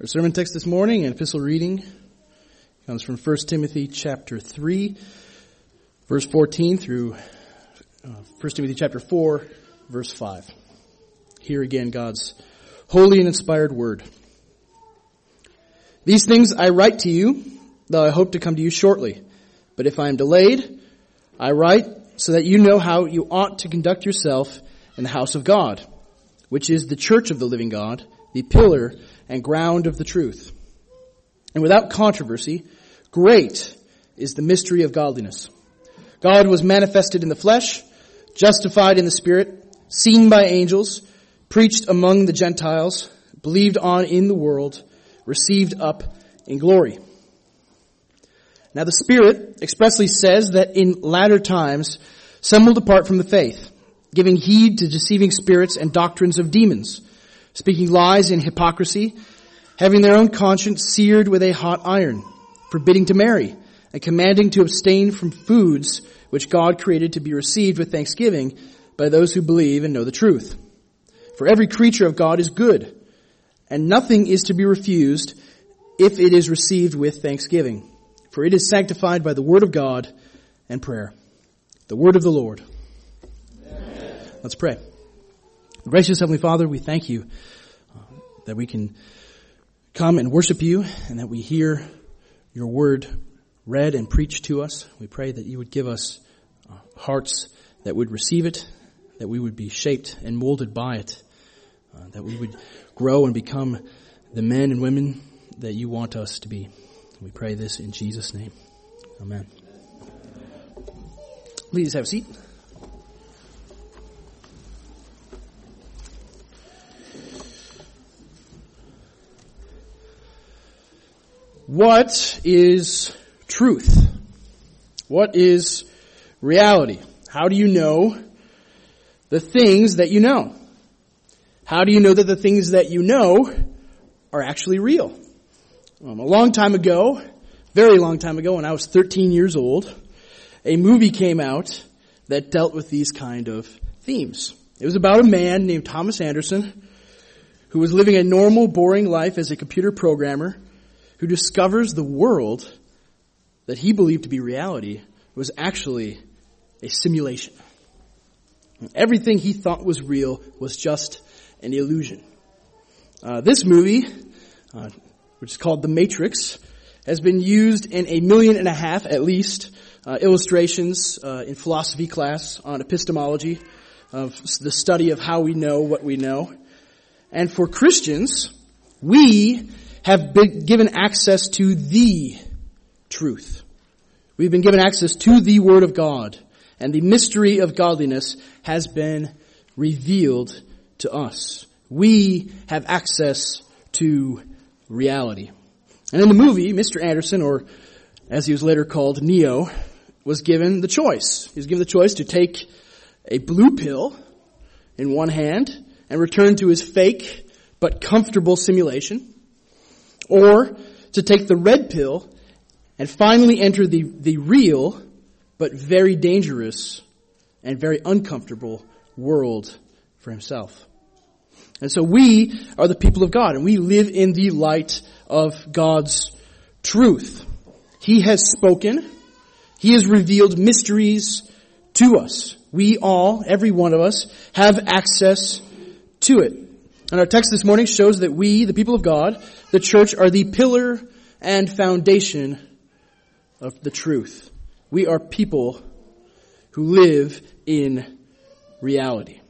Our sermon text this morning and epistle reading comes from 1 Timothy chapter 3, verse 14 through 1 Timothy chapter 4, verse 5. Hear again God's holy and inspired word. These things I write to you, though I hope to come to you shortly. But if I am delayed, I write so that you know how you ought to conduct yourself in the house of God, which is the church of the living God, the pillar and ground of the truth. And without controversy, great is the mystery of godliness. God was manifested in the flesh, justified in the spirit, seen by angels, preached among the Gentiles, believed on in the world, received up in glory. Now the Spirit expressly says that in latter times some will depart from the faith, giving heed to deceiving spirits and doctrines of demons, speaking lies in hypocrisy, having their own conscience seared with a hot iron, forbidding to marry, and commanding to abstain from foods which God created to be received with thanksgiving by those who believe and know the truth. For every creature of God is good, and nothing is to be refused if it is received with thanksgiving. For it is sanctified by the word of God and prayer. The word of the Lord. Amen. Let's pray. Gracious Heavenly Father, we thank you that we can come and worship you and that we hear your word read and preached to us. We pray that you would give us hearts that would receive it, that we would be shaped and molded by it, that we would grow and become the men and women that you want us to be. We pray this in Jesus' name. Amen. Please have a seat. What is truth? What is reality? How do you know the things that you know? How do you know that the things that you know are actually real? A long time ago, very long time ago, when I was 13 years old, a movie came out that dealt with these kind of themes. It was about a man named Thomas Anderson who was living a normal, boring life as a computer programmer who discovers the world that he believed to be reality was actually a simulation. Everything he thought was real was just an illusion. This movie, which is called The Matrix, has been used in 1.5 million at least illustrations in philosophy class on epistemology, of the study of how we know what we know. And for Christians, we have been given access to the truth. We've been given access to the Word of God, and the mystery of godliness has been revealed to us. We have access to reality. And in the movie, Mr. Anderson, or as he was later called, Neo, was given the choice. He was given the choice to take a blue pill in one hand and return to his fake but comfortable simulation, or to take the red pill and finally enter the real but very dangerous and very uncomfortable world for himself. And so we are the people of God, and we live in the light of God's truth. He has spoken. He has revealed mysteries to us. We all, every one of us, have access to it. And our text this morning shows that we, the people of God, the church, are the pillar and foundation of the truth. We are people who live in reality.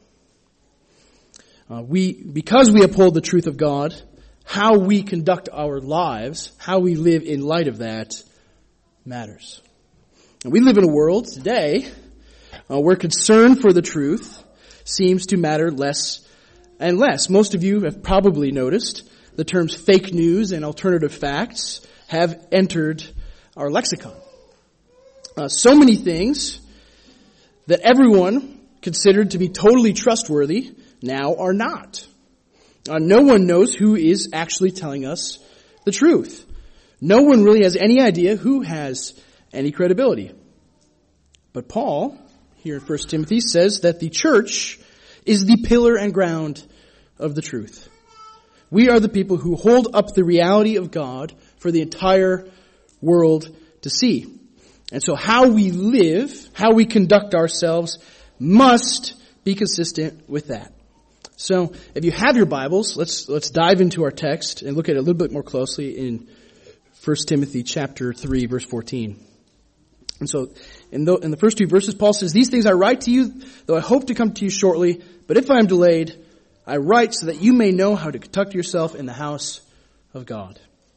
Because we uphold the truth of God, how we conduct our lives, how we live in light of that, matters. And we live in a world today where concern for the truth seems to matter less and less. Most of you have probably noticed the terms fake news and alternative facts have entered our lexicon. So many things that everyone considered to be totally trustworthy now are not. No one knows who is actually telling us the truth. No one really has any idea who has any credibility. But Paul, here in 1 Timothy, says that the church is the pillar and ground of the truth. We are the people who hold up the reality of God for the entire world to see. And so how we live, how we conduct ourselves must be consistent with that. So if you have your Bibles, let's dive into our text and look at it a little bit more closely in 1 Timothy chapter 3, verse 14. And so in the first two verses, Paul says, "These things I write to you, though I hope to come to you shortly. But if I am delayed, I write so that you may know how to conduct yourself in the house of God."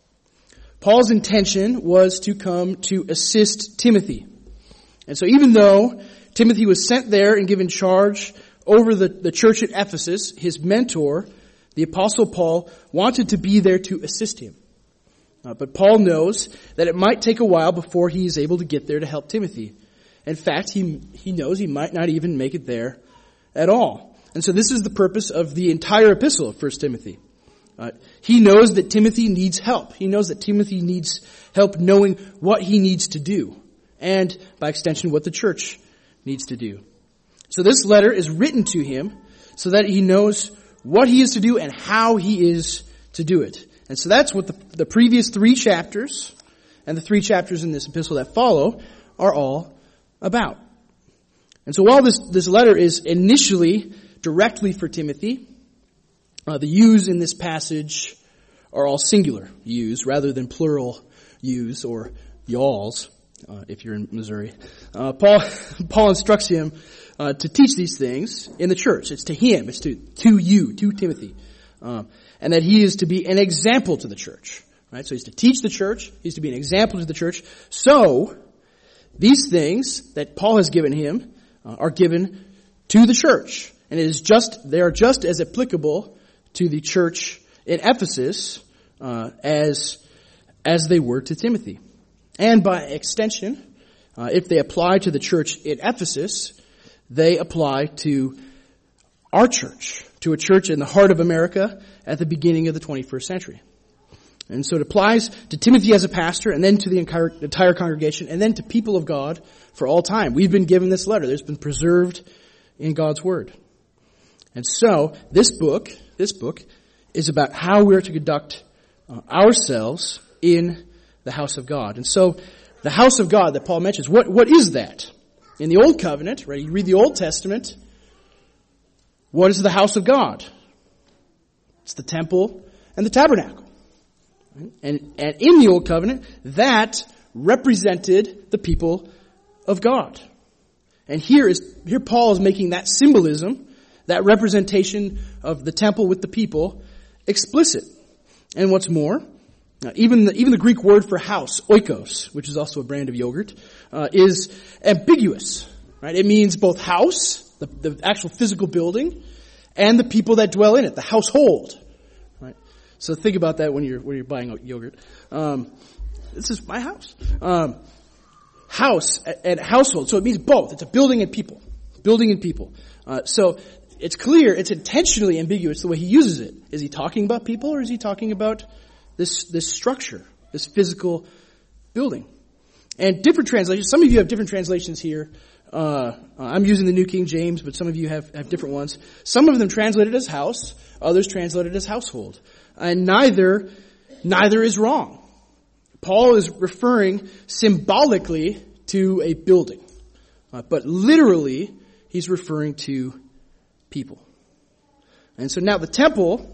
Paul's intention was to come to assist Timothy. And so even though Timothy was sent there and given charge over the church at Ephesus, his mentor, the Apostle Paul, wanted to be there to assist him. But Paul knows that it might take a while before he is able to get there to help Timothy. In fact, he knows he might not even make it there at all. And so this is the purpose of the entire epistle of 1 Timothy. He knows that Timothy needs help. He knows that Timothy needs help knowing what he needs to do, and by extension, what the church needs to do. So this letter is written to him so that he knows what he is to do and how he is to do it. And so that's what the previous 3 chapters and the 3 chapters in this epistle that follow are all about. And so while this letter is initially directly for Timothy, the yous in this passage are all singular yous rather than plural yous or y'alls, if you're in Missouri. Paul instructs him to teach these things in the church. It's to him. It's to you, to Timothy. And that he is to be an example to the church. Right? So he's to teach the church. He's to be an example to the church. So these things that Paul has given him are given to the church. And they are just as applicable to the church in Ephesus as they were to Timothy. And by extension, if they apply to the church in Ephesus, they apply to our church, to a church in the heart of America at the beginning of the 21st century. And so it applies to Timothy as a pastor, and then to the entire congregation, and then to people of God for all time. We've been given this letter. It's been preserved in God's Word. And so this book is about how we're to conduct ourselves in the house of God. And so the house of God that Paul mentions, what is that? In the Old Covenant, right? You read the Old Testament. What is the house of God? It's the temple and the tabernacle. And in the Old Covenant, that represented the people of God. And here Paul is making that symbolism, that representation of the temple with the people, explicit. And what's more, even the Greek word for house, oikos, which is also a brand of yogurt, is ambiguous. Right? It means both house, the actual physical building, and the people that dwell in it, the household. Right? So think about that when you're buying yogurt. This is my house. House and household. So it means both. It's a building and people. Building and people. So it's clear, it's intentionally ambiguous the way he uses it. Is he talking about people, or is he talking about this structure, this physical building? And different translations, some of you have different translations here. I'm using the New King James, but some of you have different ones. Some of them translated as house, others translated as household. And neither is wrong. Paul is referring symbolically to a building. But literally, he's referring to people. And so now the temple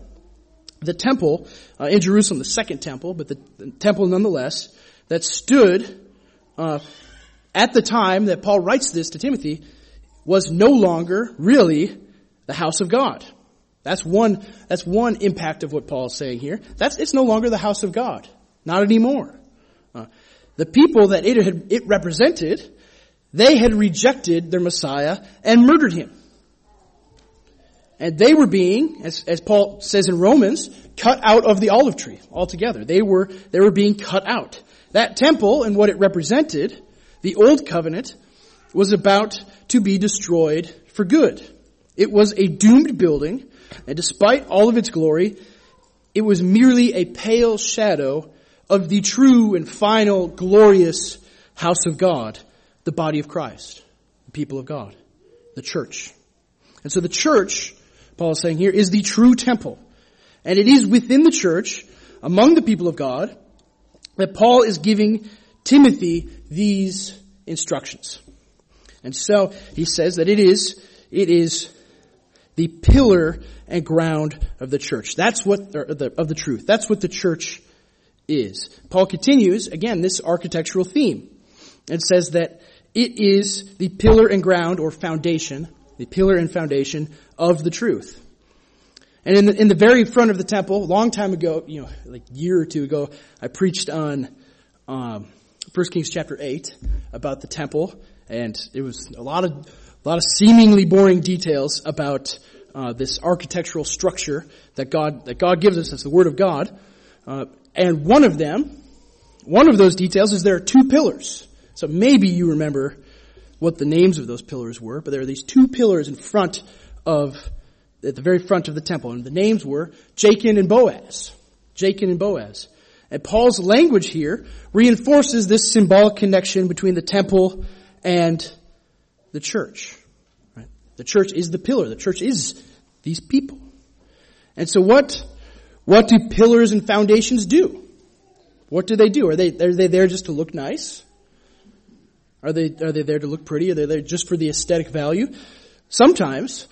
in Jerusalem, the second temple, but the temple nonetheless, that stood at the time that Paul writes this to Timothy, was no longer really the house of God. That's one impact of what Paul is saying here. It's no longer the house of God. Not anymore. The people that it represented, they had rejected their Messiah and murdered him. And they were being, as Paul says in Romans, cut out of the olive tree altogether. They were being cut out. That temple and what it represented, the old covenant, was about to be destroyed for good. It was a doomed building, and despite all of its glory, it was merely a pale shadow of the true and final glorious house of God, the body of Christ, the people of God, the church. And so the church, Paul is saying here, is the true temple. And it is within the church, among the people of God, that Paul is giving Timothy these instructions. And so he says that it is the pillar and ground of the church. That's what, of the truth. That's what the church is. Paul continues, again, this architectural theme, and says that it is the pillar and ground or foundation, the pillar and foundation of the truth. And in the very front of the temple, a long time ago, like a year or two ago, I preached on 1 Kings chapter 8 about the temple, and it was a lot of seemingly boring details about this architectural structure that God gives us as the Word of God. And one of those details is there are two pillars. So maybe you remember what the names of those pillars were, but there are these two pillars at the very front of the temple, and the names were Jachin and Boaz. Jachin and Boaz. And Paul's language here reinforces this symbolic connection between the temple and the church. Right? The church is the pillar. The church is these people. And so what do pillars and foundations do? What do they do? Are they there just to look nice? Are they there to look pretty? Are they there just for the aesthetic value? Sometimes.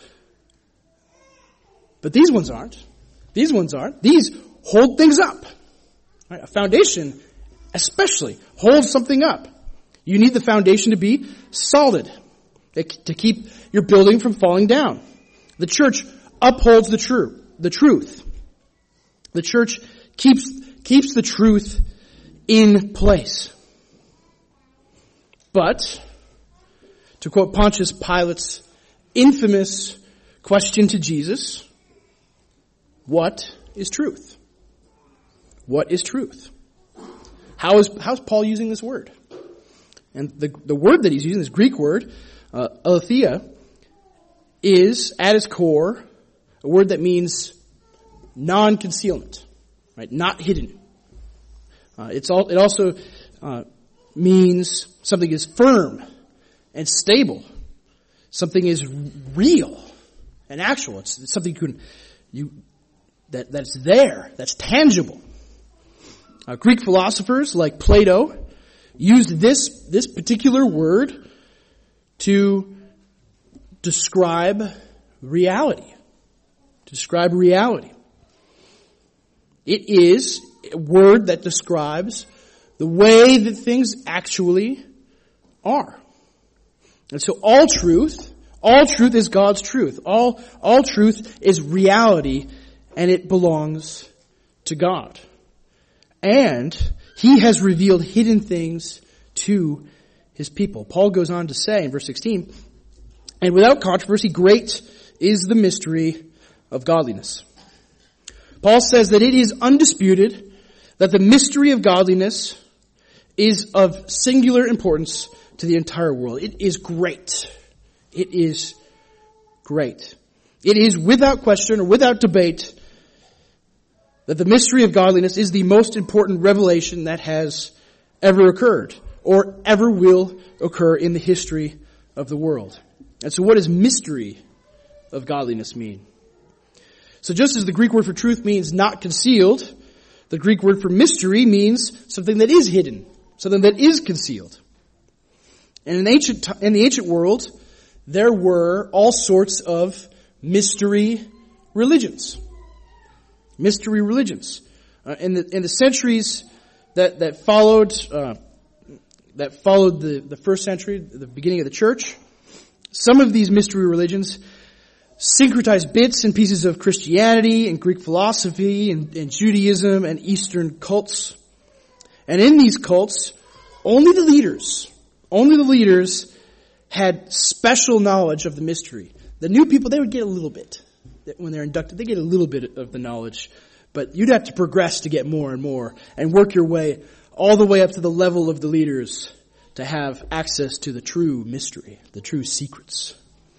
But these ones aren't. These ones aren't. These hold things up. Right? A foundation especially holds something up. You need the foundation to be solid, to keep your building from falling down. The church upholds the truth. The church keeps the truth in place. But, to quote Pontius Pilate's infamous question to Jesus, what is truth? What is truth? How is Paul using this word? And the word that he's using, this Greek word, aletheia, is at its core a word that means non-concealment, right? Not hidden. It also means something is firm and stable. Something is real and actual. It's something that's there, that's tangible. Greek philosophers like Plato used this particular word to describe reality. To describe reality. It is a word that describes the way that things actually are. And so all truth is God's truth. All truth is reality, and it belongs to God. And He has revealed hidden things to His people. Paul goes on to say in verse 16, and without controversy, great is the mystery of godliness. Paul says that it is undisputed that the mystery of godliness is of singular importance to the entire world. It is great. It is great. It is without question or without debate that the mystery of godliness is the most important revelation that has ever occurred or ever will occur in the history of the world. And so what does mystery of godliness mean? So just as the Greek word for truth means not concealed, the Greek word for mystery means something that is hidden, something that is concealed. And in the ancient world, there were all sorts of mystery religions. Mystery religions. In the centuries that followed the first century, the beginning of the church, some of these mystery religions syncretized bits and pieces of Christianity and Greek philosophy and Judaism and Eastern cults. And in these cults, only the leaders had special knowledge of the mystery. The new people, they would get a little bit. When they're inducted, they get a little bit of the knowledge. But you'd have to progress to get more and more and work your way all the way up to the level of the leaders to have access to the true mystery, the true secrets.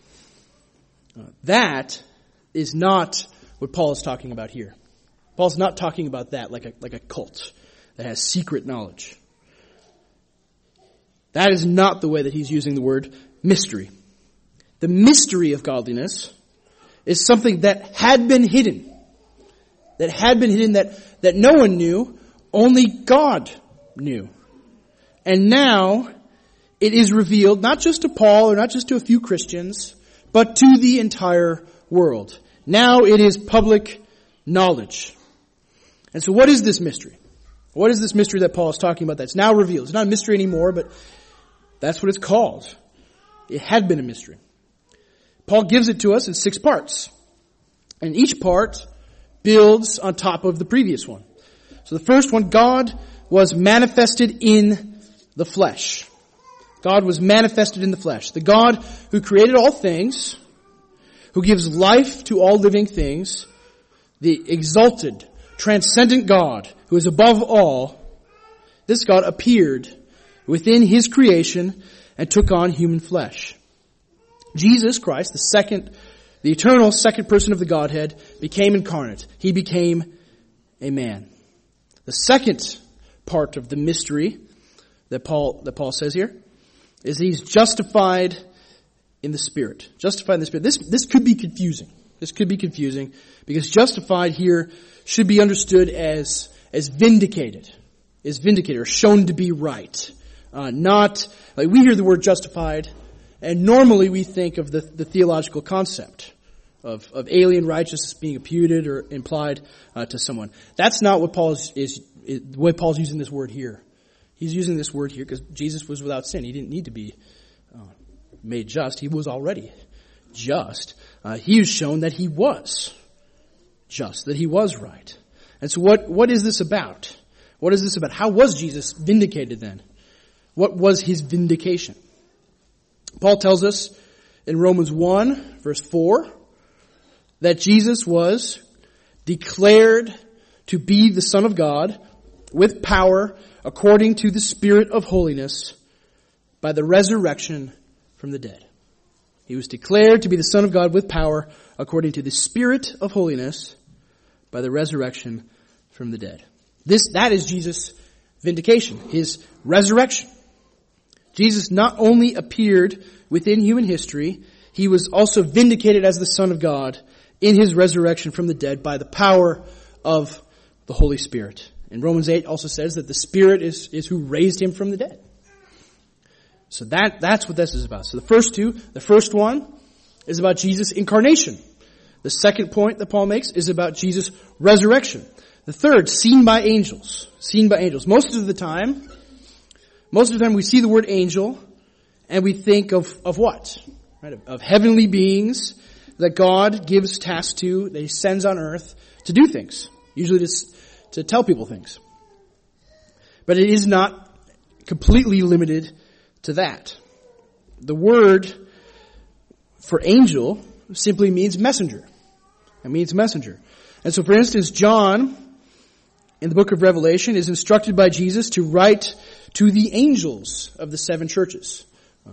That is not what Paul is talking about here. Paul's not talking about that like a cult that has secret knowledge. That is not the way that he's using the word mystery. The mystery of godliness is something that had been hidden. that had been hidden, that no one knew, only God knew. And now it is revealed not just to Paul or not just to a few Christians, but to the entire world. Now it is public knowledge. And so what is this mystery? What is this mystery that Paul is talking about that's now revealed? It's not a mystery anymore, but that's what it's called. It had been a mystery. Paul gives it to us in 6 parts. And each part builds on top of the previous one. So the first one, God was manifested in the flesh. God was manifested in the flesh. The God who created all things, who gives life to all living things, the exalted, transcendent God who is above all, this God appeared within His creation and took on human flesh. Jesus Christ, the eternal second person of the Godhead, became incarnate. He became a man. The second part of the mystery that Paul says here is he's justified in the Spirit. Justified in the Spirit. This could be confusing. This could be confusing because justified here should be understood as vindicated. Is vindicated or shown to be right. Not, like we hear the word justified and normally we think of the theological concept of alien righteousness being imputed or implied to someone. That's not what the way Paul's using this word here. He's using this word here because Jesus was without sin. He didn't need to be made just. He was already just. He was shown that he was just, that he was right. And so what is this about? What is this about? How was Jesus vindicated then? What was his vindication? Paul tells us in Romans 1, verse 4, that Jesus was declared to be the Son of God with power according to the Spirit of holiness by the resurrection from the dead. He was declared to be the Son of God with power according to the Spirit of holiness by the resurrection from the dead. That is Jesus' vindication, his resurrection. Jesus not only appeared within human history, he was also vindicated as the Son of God in his resurrection from the dead by the power of the Holy Spirit. And Romans 8 also says that the Spirit is who raised him from the dead. So that's what this is about. So the first one is about Jesus' incarnation. The second point that Paul makes is about Jesus' resurrection. The third, seen by angels. Seen by angels. Most of the time we see the word angel and we think of what? Right? Of heavenly beings that God gives tasks to, that he sends on earth to do things. Usually to tell people things. But it is not completely limited to that. The word for angel simply means messenger. It means messenger. And so for instance, John in the book of Revelation is instructed by Jesus to write to the angels of the 7 churches.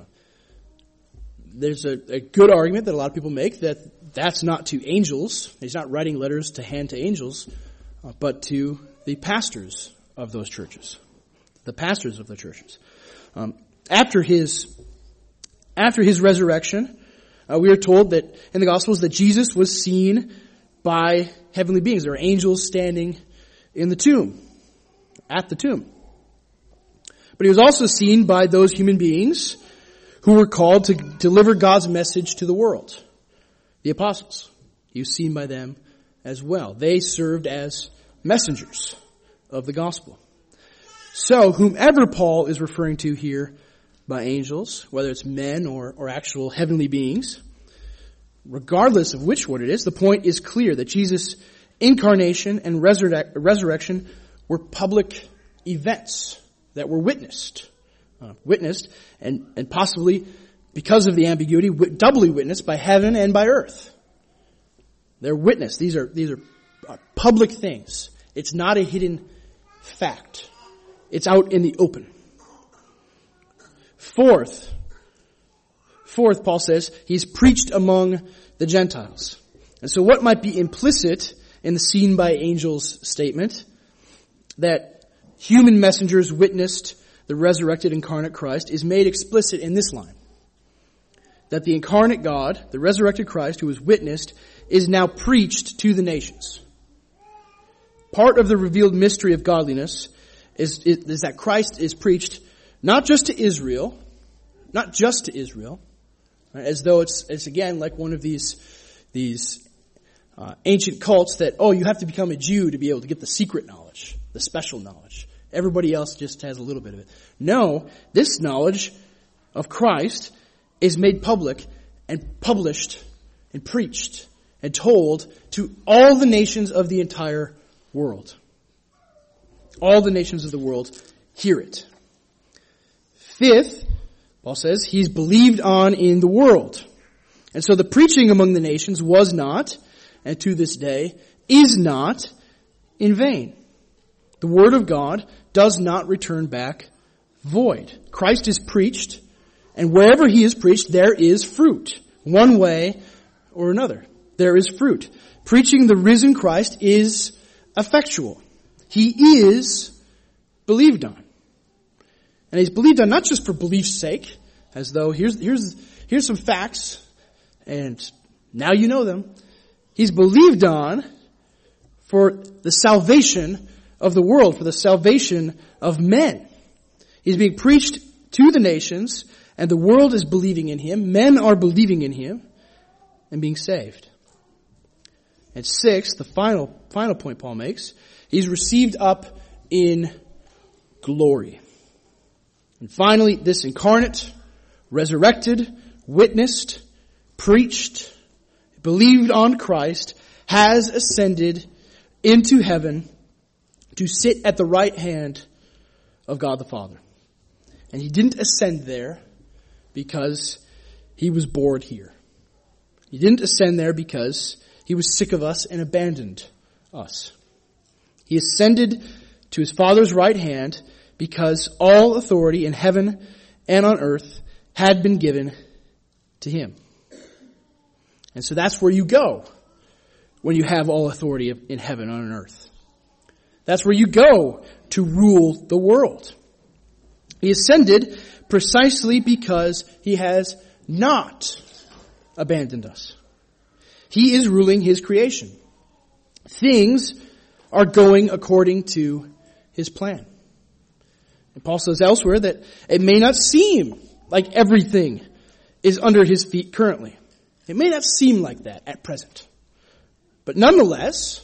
There's a good argument that a lot of people make that that's not to angels. He's not writing letters to hand to angels, but to the pastors of those churches. The pastors of the churches. After his resurrection, we are told that in the Gospels that Jesus was seen by heavenly beings. There were angels standing in the tomb, at the tomb. But he was also seen by those human beings who were called to deliver God's message to the world. The apostles. He was seen by them as well. They served as messengers of the gospel. So, whomever Paul is referring to here by angels, whether it's men or actual heavenly beings, regardless of which one it is, the point is clear that Jesus' incarnation and resurrection were public events that were witnessed and possibly, because of the ambiguity, doubly witnessed by heaven and by earth. They're witnessed. These are public things. It's not a hidden fact. It's out in the open. Fourth, Paul says, he's preached among the Gentiles. And so what might be implicit in the seen by angels statement that human messengers witnessed the resurrected incarnate Christ is made explicit in this line. That the incarnate God, the resurrected Christ who was witnessed, is now preached to the nations. part of the revealed mystery of godliness is that Christ is preached not just to Israel, right, as though it's again like one of these ancient cults that, you have to become a Jew to be able to get the secret knowledge, the special knowledge. Everybody else just has a little bit of it. No, this knowledge of Christ is made public and published and preached and told to all the nations of the entire world. All the nations of the world hear it. Fifth, Paul says, he's believed on in the world. And so the preaching among the nations was not, and to this day, is not in vain. The word of God does not return back void. Christ is preached, and wherever he is preached, there is fruit. One way or another. There is fruit. Preaching the risen Christ is effectual. He is believed on. And he's believed on not just for belief's sake, as though here's some facts, and now you know them. He's believed on for the salvation of the world, for the salvation of men. He's being preached to the nations, and the world is believing in him. Men are believing in him and being saved. And sixth, the final point Paul makes, he's received up in glory. And finally, this incarnate, resurrected, witnessed, preached, believed on Christ, has ascended into heaven to sit at the right hand of God the Father. And he didn't ascend there because he was bored here. He didn't ascend there because he was sick of us and abandoned us. He ascended to his Father's right hand because all authority in heaven and on earth had been given to him. And so that's where you go when you have all authority in heaven and on earth. That's where you go to rule the world. He ascended precisely because he has not abandoned us. He is ruling his creation. Things are going according to his plan. And Paul says elsewhere that it may not seem like everything is under his feet currently. It may not seem like that at present. But nonetheless,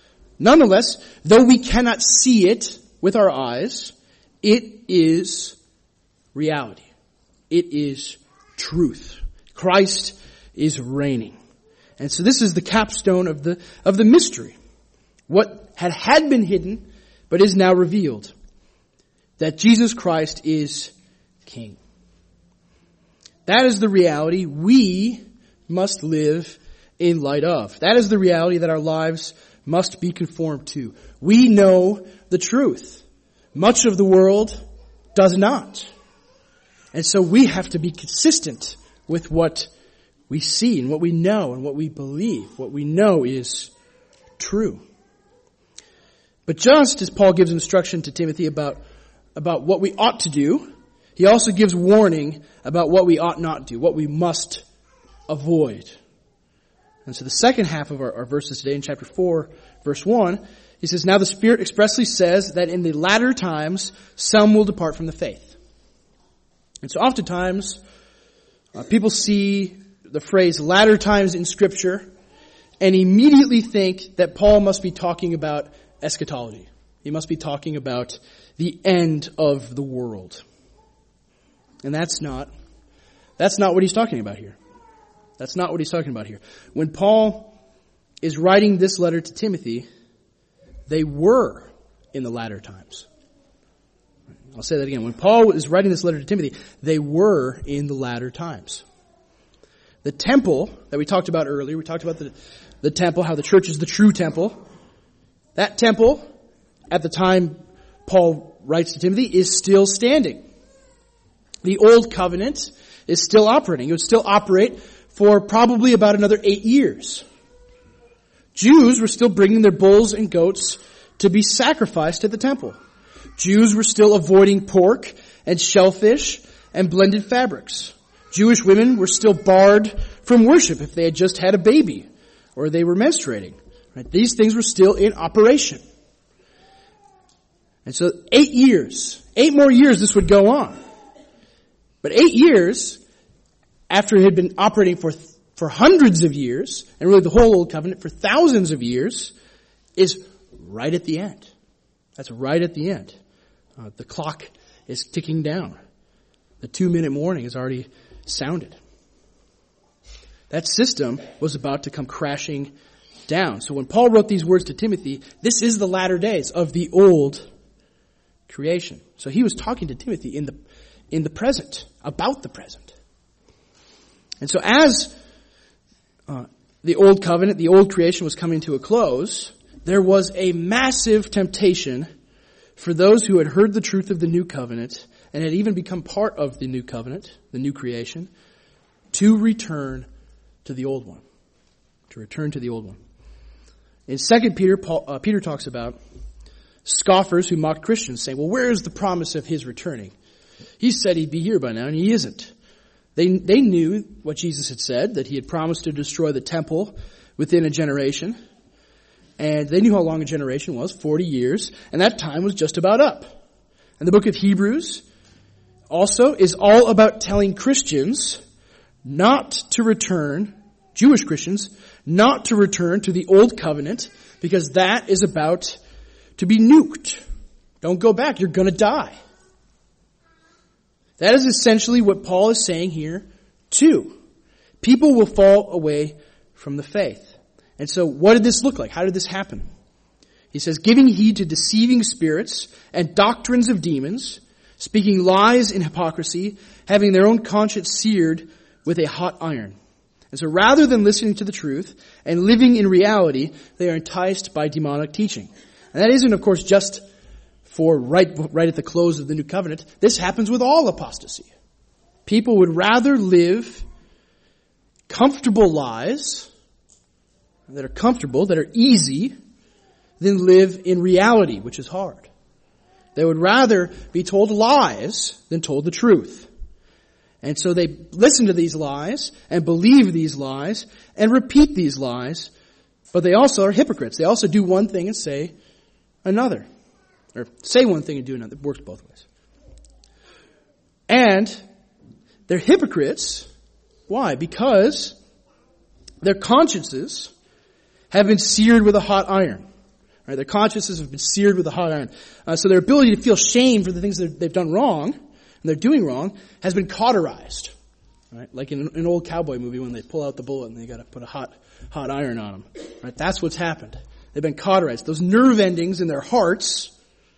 though we cannot see it with our eyes, it is reality. It is truth. Christ is reigning. And so this is the capstone of the mystery. What had been hidden, but is now revealed. That Jesus Christ is King. That is the reality we must live in light of. That is the reality that our lives must be conformed to. We know the truth. Much of the world does not. And so we have to be consistent with what we see and what we know and what we believe. What we know is true. But just as Paul gives instruction to Timothy about what we ought to do, he also gives warning about what we ought not do, what we must avoid. And so the second half of our verses today in chapter 4, verse 1, he says, "Now the Spirit expressly says that in the latter times some will depart from the faith." And so oftentimes people see the phrase latter times in Scripture and immediately think that Paul must be talking about eschatology. He must be talking about the end of the world. And that's not what he's talking about here. That's not what he's talking about here. When Paul is writing this letter to Timothy, they were in the latter times. I'll say that again. When Paul is writing this letter to Timothy, they were in the latter times. The temple that we talked about earlier, we talked about the temple, how the church is the true temple. That temple, at the time Paul writes to Timothy, is still standing. The old covenant is still operating. It would still operate for probably about another 8 years. Jews were still bringing their bulls and goats to be sacrificed at the temple. Jews were still avoiding pork and shellfish and blended fabrics. Jewish women were still barred from worship if they had just had a baby or they were menstruating. Right? These things were still in operation. And so 8 more years this would go on. But 8 years after it had been operating for hundreds of years, and really the whole Old Covenant for thousands of years, is right at the end. That's right at the end. The clock is ticking down. The 2-minute warning has already sounded. That system was about to come crashing down. So when Paul wrote these words to Timothy, this is the latter days of the old creation. So he was talking to Timothy in the present, about the present. And so as the old covenant, the old creation was coming to a close, there was a massive temptation for those who had heard the truth of the new covenant and had even become part of the new covenant, the new creation, to return to the old one. To return to the old one. In 2 Peter, Peter talks about scoffers who mocked Christians, saying, well, where is the promise of his returning? He said he'd be here by now, and he isn't. They knew what Jesus had said, that he had promised to destroy the temple within a generation. And they knew how long a generation was, 40 years, and that time was just about up. And the book of Hebrews also is all about telling Christians not to return, Jewish Christians, not to return to the old covenant, because that is about to be nuked. Don't go back, you're going to die. That is essentially what Paul is saying here too. People will fall away from the faith. And so what did this look like? How did this happen? He says, giving heed to deceiving spirits and doctrines of demons, speaking lies in hypocrisy, having their own conscience seared with a hot iron. And so rather than listening to the truth and living in reality, they are enticed by demonic teaching. And that isn't, of course, just for right at the close of the new covenant. This happens with all apostasy. People would rather live comfortable lives that are comfortable, that are easy, than live in reality, which is hard. They would rather be told lies than told the truth. And so they listen to these lies and believe these lies and repeat these lies, but they also are hypocrites. They also do one thing and say another. Or say one thing and do another. It works both ways. And they're hypocrites. Why? Because their consciences have been seared with a hot iron. Right? Their consciences have been seared with a hot iron. So their ability to feel shame for the things that they've done wrong, and they're doing wrong, has been cauterized. Right? Like in an old cowboy movie when they pull out the bullet and they got to put a hot iron on them. Right? That's what's happened. They've been cauterized. Those nerve endings in their hearts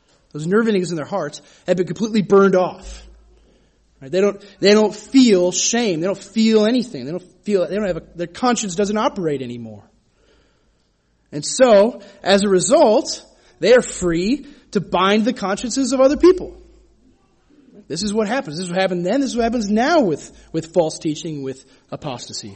have been completely burned off. Right? They don't feel shame. They don't feel anything. Their conscience doesn't operate anymore. And so, as a result, they are free to bind the consciences of other people. This is what happens. This is what happened then. This is what happens now with false teaching, with apostasy.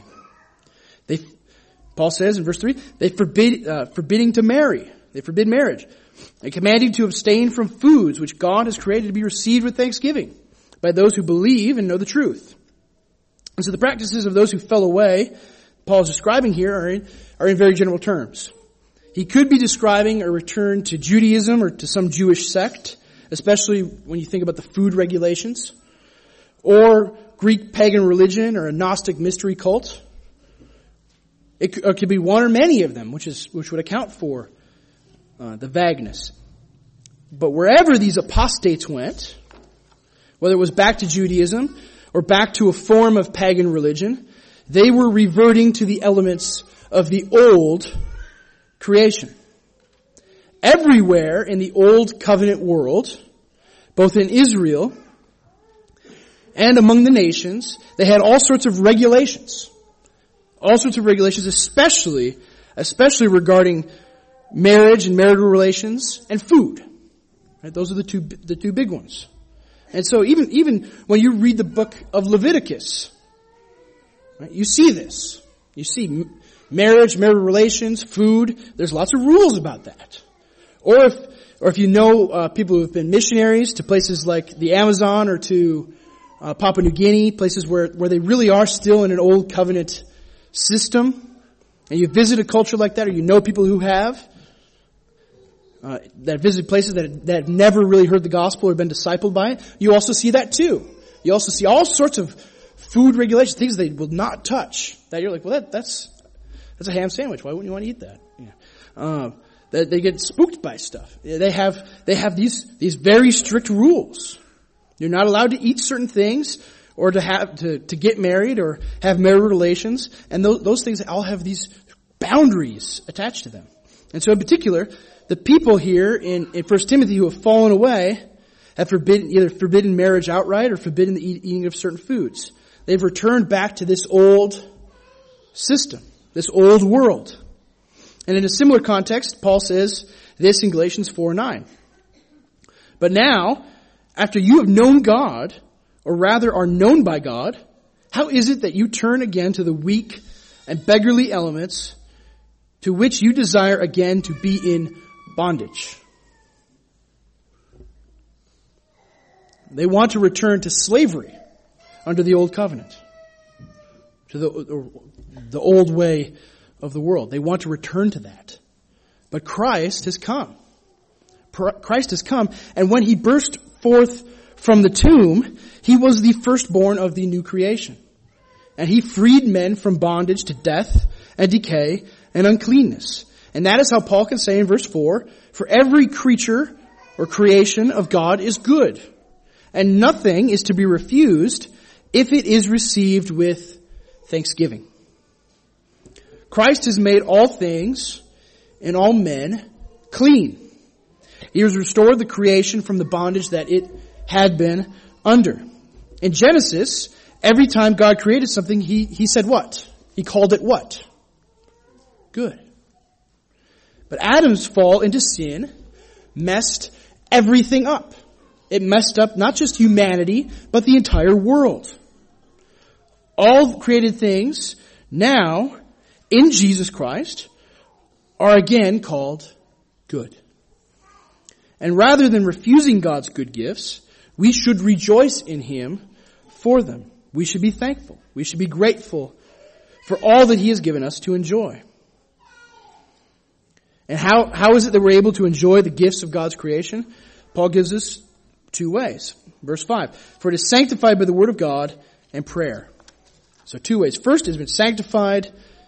Paul says in verse 3, they forbidding to marry. They forbid marriage. And commanding to abstain from foods which God has created to be received with thanksgiving by those who believe and know the truth. And so the practices of those who fell away, Paul is describing here, are in very general terms. He could be describing a return to Judaism or to some Jewish sect, especially when you think about the food regulations, or Greek pagan religion or a Gnostic mystery cult. It could be one or many of them, which would account for the vagueness. But wherever these apostates went, whether it was back to Judaism or back to a form of pagan religion, they were reverting to the elements of the old creation. Everywhere in the old covenant world, both in Israel and among the nations, they had all sorts of regulations. All sorts of regulations, especially regarding marriage and marital relations and food. Right? Those are the two big ones. And so even when you read the book of Leviticus, right, you see this. You see marriage, marital relations, food. There's lots of rules about that. Or if you know people who have been missionaries to places like the Amazon or to Papua New Guinea, places where they really are still in an old covenant system, and you visit a culture like that, or you know people who have, that visit places that have never really heard the gospel or been discipled by it, you also see that too. You also see all sorts of food regulations, things they will not touch. That you're like, well, that's a ham sandwich. Why wouldn't you want to eat that? Yeah. That they get spooked by stuff. They have these very strict rules. You're not allowed to eat certain things, or to get married, or have marital relations, and those things all have these boundaries attached to them. And so, in particular, the people here in 1 Timothy who have fallen away have either forbidden marriage outright or forbidden the eating of certain foods. They've returned back to this old system, this old world. And in a similar context, Paul says this in Galatians 4:9. But now, after you have known God, or rather are known by God, how is it that you turn again to the weak and beggarly elements to which you desire again to be in bondage? They want to return to slavery under the old covenant, to the old way of the world. They want to return to that. But Christ has come. Christ has come, and when he burst forth from the tomb, he was the firstborn of the new creation. And he freed men from bondage to death and decay and uncleanness. And that is how Paul can say in verse 4, for every creature or creation of God is good, and nothing is to be refused if it is received with thanksgiving. Christ has made all things and all men clean. He has restored the creation from the bondage that it had been under. In Genesis, every time God created something, he said what? He called it what? Good. But Adam's fall into sin messed everything up. It messed up not just humanity, but the entire world. All created things now, in Jesus Christ, are again called good. And rather than refusing God's good gifts, we should rejoice in Him for them. We should be thankful. We should be grateful for all that He has given us to enjoy. And how is it that we're able to enjoy the gifts of God's creation? Paul gives us two ways. Verse 5, for it is sanctified by the word of God and prayer. So two ways. First, it has been sanctified.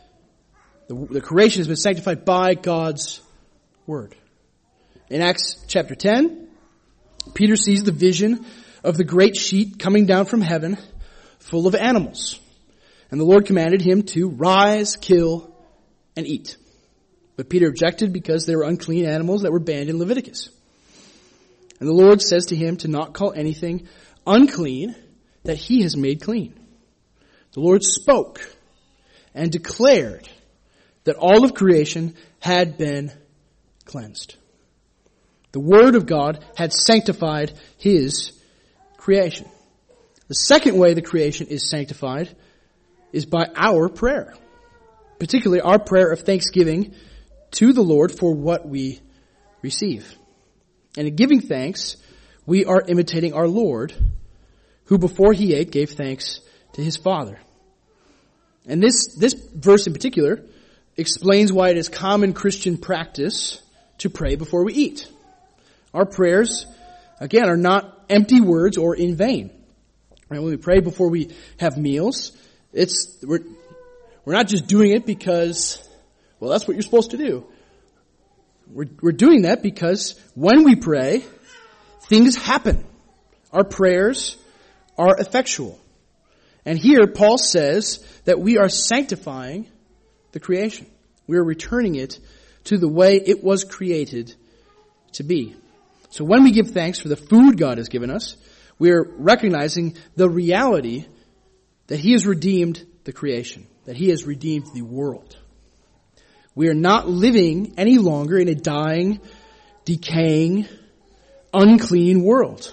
The creation has been sanctified by God's word. In Acts chapter 10, Peter sees the vision of the great sheet coming down from heaven full of animals. And the Lord commanded him to rise, kill, and eat. But Peter objected because they were unclean animals that were banned in Leviticus. And the Lord says to him to not call anything unclean that he has made clean. The Lord spoke and declared that all of creation had been cleansed. The Word of God had sanctified His creation. The second way the creation is sanctified is by our prayer. Particularly our prayer of thanksgiving to the Lord for what we receive. And in giving thanks, we are imitating our Lord, who before He ate gave thanks to His Father. And this verse in particular explains why it is common Christian practice to pray before we eat. Our prayers, again, are not empty words or in vain. Right? When we pray before we have meals, we're not just doing it because, well, that's what you're supposed to do. We're doing that because when we pray, things happen. Our prayers are effectual. And here Paul says that we are sanctifying the creation. We are returning it to the way it was created to be. So when we give thanks for the food God has given us, we are recognizing the reality that He has redeemed the creation, that He has redeemed the world. We are not living any longer in a dying, decaying, unclean world.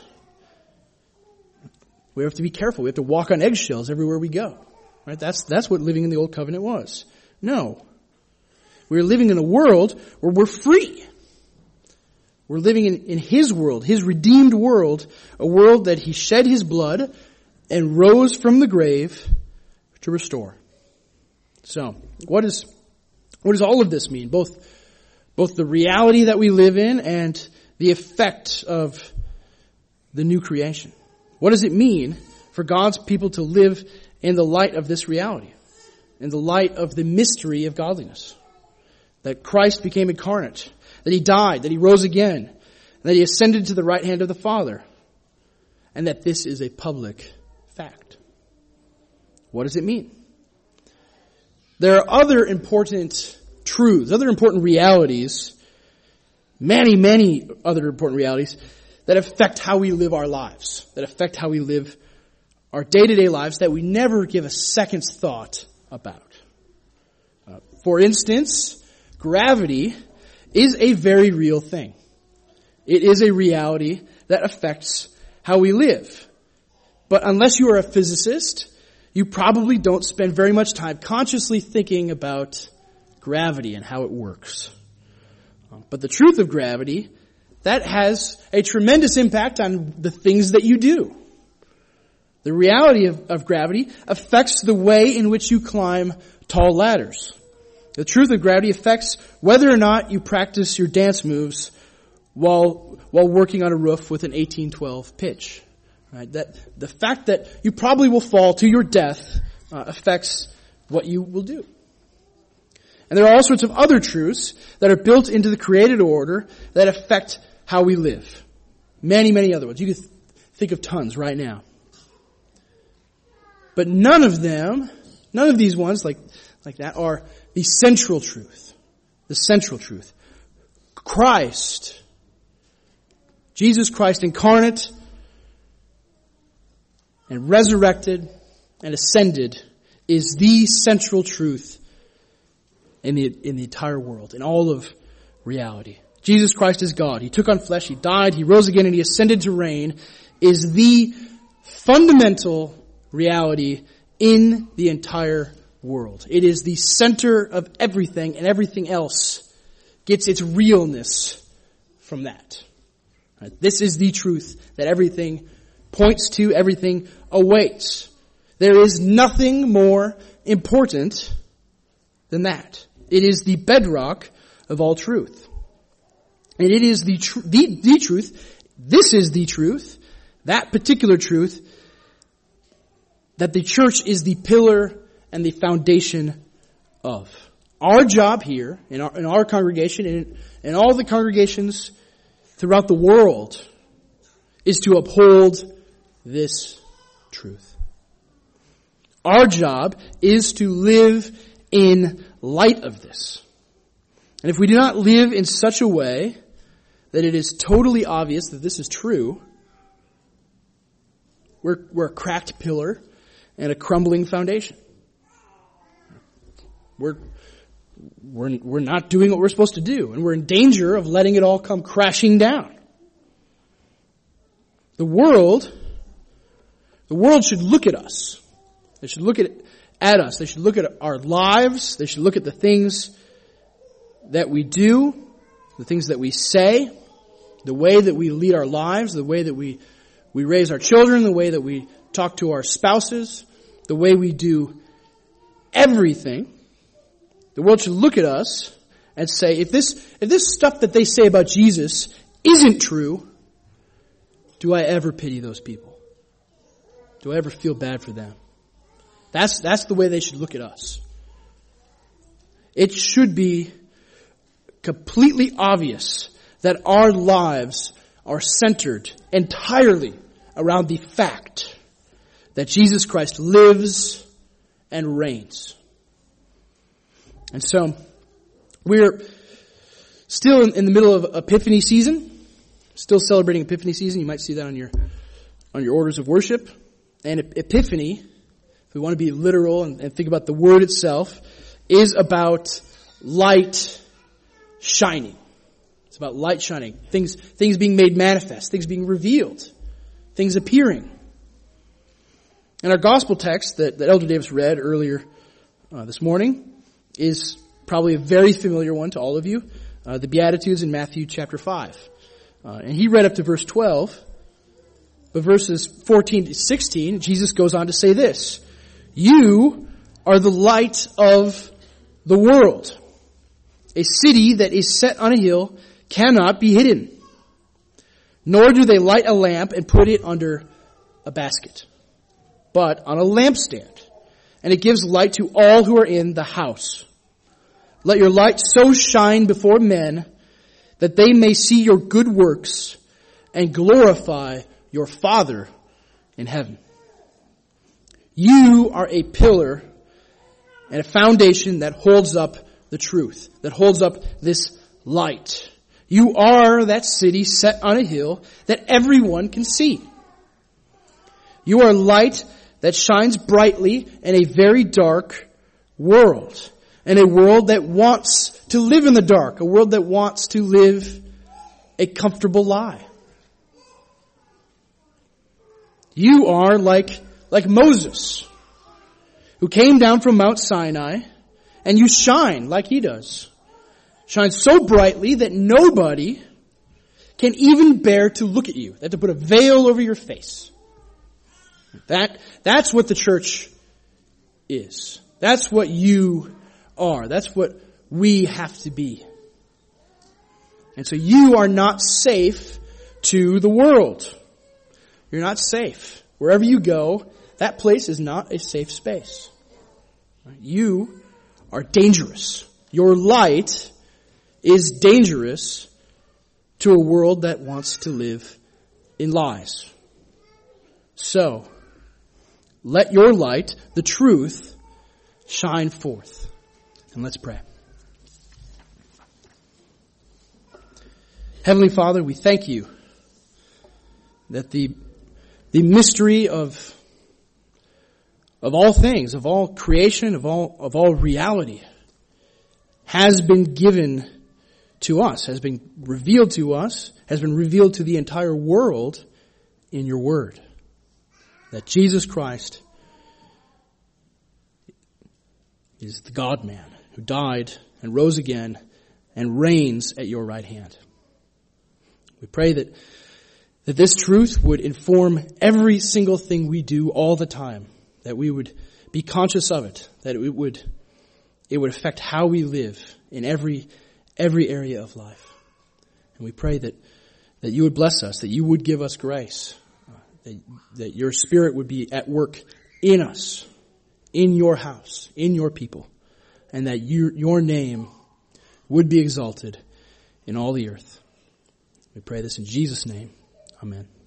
We have to be careful. We have to walk on eggshells everywhere we go. Right? That's what living in the old covenant was. No. We're living in a world where we're free. We're living in His world, His redeemed world, a world that He shed His blood and rose from the grave to restore. So, what does all of this mean? Both both the reality that we live in and the effect of the new creation. What does it mean for God's people to live in the light of this reality, in the light of the mystery of godliness? That Christ became incarnate, that he died, that he rose again, that he ascended to the right hand of the Father, and that this is a public fact. What does it mean? There are other important truths, other important realities, many other important realities that affect how we live our lives, that affect how we live our day-to-day lives that we never give a second's thought about. For instance, gravity is a very real thing. It is a reality that affects how we live. But unless you are a physicist, you probably don't spend very much time consciously thinking about gravity and how it works. But the truth of gravity, that has a tremendous impact on the things that you do. The reality of gravity affects the way in which you climb tall ladders. The truth of gravity affects whether or not you practice your dance moves while working on a roof with an 1812 pitch. Right? That the fact that you probably will fall to your death affects what you will do. And there are all sorts of other truths that are built into the created order that affect how we live. Many other ones. You can think of tons right now. But none of these ones like that are the central truth. The central truth. Christ, Jesus Christ incarnate and resurrected and ascended is the central truth in the entire world, in all of reality. Jesus Christ is God. He took on flesh, he died, he rose again, and he ascended to reign, is the fundamental reality in the entire world. It is the center of everything, and everything else gets its realness from that. Right? This is the truth that everything points to, everything awaits. There is nothing more important than that. It is the bedrock of all truth. And it is the truth. This is the truth, that particular truth, that the church is the pillar and the foundation of. Our job here, in our congregation, and in all the congregations throughout the world, is to uphold this truth. Our job is to live in light of this. And if we do not live in such a way that it is totally obvious that this is true, we're a cracked pillar and a crumbling foundation. We're not doing what we're supposed to do, and we're in danger of letting it all come crashing down. The world should look at us. They should look at us. They should look at our lives. They should look at the things that we do, the things that we say, the way that we lead our lives, the way that we raise our children, the way that we talk to our spouses, the way we do everything. The world should look at us and say, if this stuff that they say about Jesus isn't true, do I ever pity those people? Do I ever feel bad for them? That's the way they should look at us. It should be completely obvious that our lives are centered entirely around the fact that Jesus Christ lives and reigns. And so, we're still in the middle of Epiphany season, still celebrating Epiphany season. You might see that on your orders of worship. And Epiphany, if we want to be literal and think about the word itself, is about light shining. It's about light shining. Things being made manifest. Things being revealed. Things appearing. And our gospel text that Elder Davis read earlier this morning is probably a very familiar one to all of you. The Beatitudes in Matthew chapter 5. And he read up to verse 12. But verses 14 to 16, Jesus goes on to say this. You are the light of the world. A city that is set on a hill cannot be hidden. Nor do they light a lamp and put it under a basket, but on a lampstand, and it gives light to all who are in the house. Let your light so shine before men that they may see your good works and glorify your Father in heaven. You are a pillar and a foundation that holds up the truth, that holds up this light. You are that city set on a hill that everyone can see. You are light that shines brightly in a very dark world, and a world that wants to live in the dark, a world that wants to live a comfortable lie. You are like Moses, who came down from Mount Sinai, and you shine like he does. Shine so brightly that nobody can even bear to look at you. They have to put a veil over your face. That's what the church is. That's what you are. That's what we have to be. And so you are not safe to the world. You're not safe. Wherever you go, that place is not a safe space. You are dangerous. Your light is dangerous to a world that wants to live in lies. So, let your light, the truth, shine forth. And let's pray. Heavenly Father, we thank you that the mystery of all things, of all creation, of all reality, has been given to us, has been revealed to us, has been revealed to the entire world in your word. That Jesus Christ is the God-man who died and rose again and reigns at your right hand. We pray that this truth would inform every single thing we do all the time, that we would be conscious of it, that it would affect how we live in every area of life. And we pray that you would bless us, that you would give us grace, that your Spirit would be at work in us, in your house, in your people, and that your name would be exalted in all the earth. We pray this in Jesus' name. Amen.